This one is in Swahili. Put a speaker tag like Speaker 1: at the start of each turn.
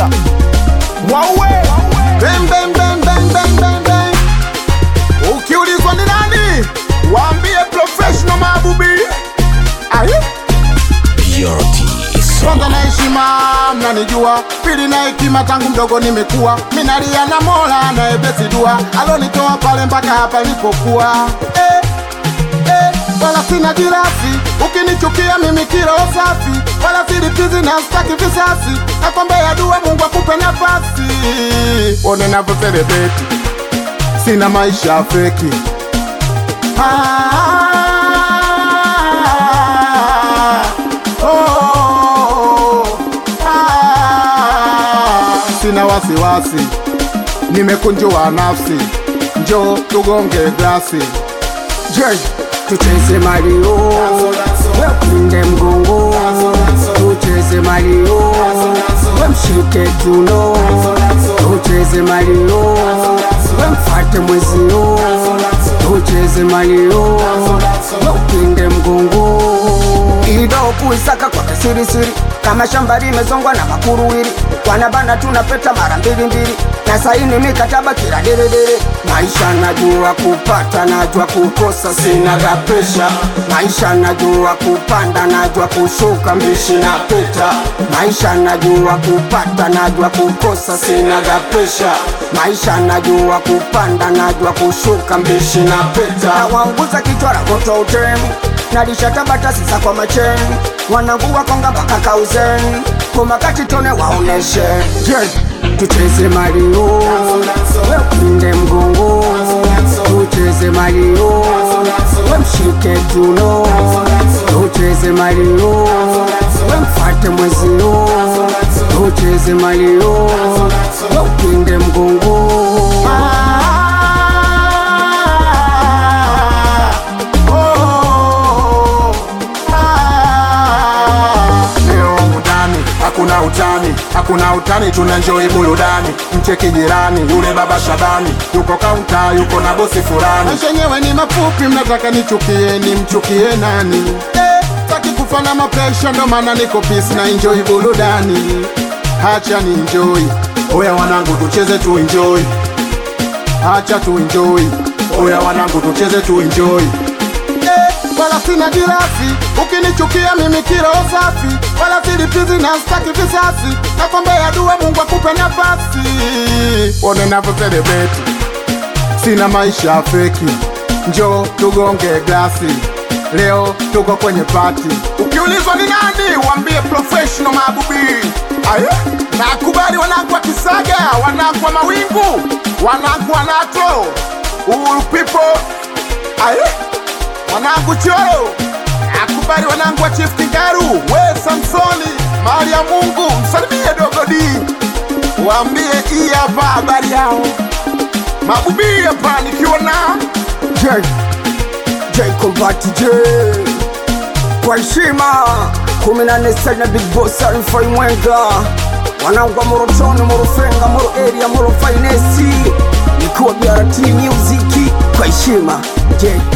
Speaker 1: Wawe bang bang bang bang bang bang bang. Ukiulizwa ni nani, waambie professional Mabubi. Aye. Kwanza na heshima mnanijua, pili na hekima tangu mdogo nimekuwa, minalia na Mola na ebesi dua, alonitoa pale mpaka hapa nilipokuwa. Wala sina jirasi, ukinichukia mimi kilo safi, wala silipizi na staki visasi, nakwambia dua Mungu akupe nafasi. One navyo celebrate, sina maisha feki. Sina wasiwasi, nimekunjua nafsi, njoo tugonge glasi.
Speaker 2: Tucheze Mario, wepinde mgongo. Tucheze Mario, wemshike kiuno. Tucheze Mario, wemfate mwezio. Tucheze Mario, wepinde mgongo. Ido kuisaka kwa kisiri siri, kama shamba limezongwa na makuruwiri. Wanabana tunapeta mara mbili mbili, na saini mikataba kila dere dere. Maisha najua kupata, najua kukosa, sina ga presha. Maisha najua kupanda, najua kushuka, mbishi na peta. Maisha najua kupata, najua kukosa, sina ga presha. Maisha najua kupanda, najua kushuka, mbishi na peta. Na wanguza kichwa la koto utemu, nalisha tabata sisa kwa macheni. Wanangu wakonga baka kauzeni, kumakati tone waoneshe. Tucheze Mario, wepinde mgongo. Tucheze Mario, wemshike kiuno. Tucheze Mario, wemfate mwezio. Tucheze Mario, wepinde mgongo.
Speaker 1: Hakuna utani, tunanjoi burudani. Mcheki jirani, yule baba Shabani, yuko kaunta, yuko na bosi fulani. Maisha yenyewe ni mafupi, mnataka nichukie, nimchukie nani? Taki kufana mapresha, ndo maana niko peace na enjoy burudani. Hacha ni enjoy, oya wanangu tucheze tu enjoy. Hacha tu enjoy, oya wanangu tucheze tu enjoy. Wala sina jirasi, ukinichukia mimi kilo safi, wala silipizi na staki visasi, nakwambia dua Mungu akupe nafasi. One navyo celebrate, sina maisha feki, njoo tugonge glasi, leo tuko kwenye party. Ukiulizwa ni nani, waambie professional Mabubi. Aye, nakubali wanangu wa Kisaga, wanangu wa Mawingu, wanangu wa Nato, Uhuru people. Aye, wanangu Choro, akubali wanangu wa Chief Kingaru, we Samsoni, mali ya Mungu, msalimie Dogo D. Waambie hii hapa habari yao, Mabubi hapa nikiwa na
Speaker 2: J Combat J. Kwa heshima 14 style na Big Boss Alifai Mwenga. Wanangu wa Morotoni, Morofenga, Moro area, Moro finance. Nikiwa BRT Music. Kwa heshima J.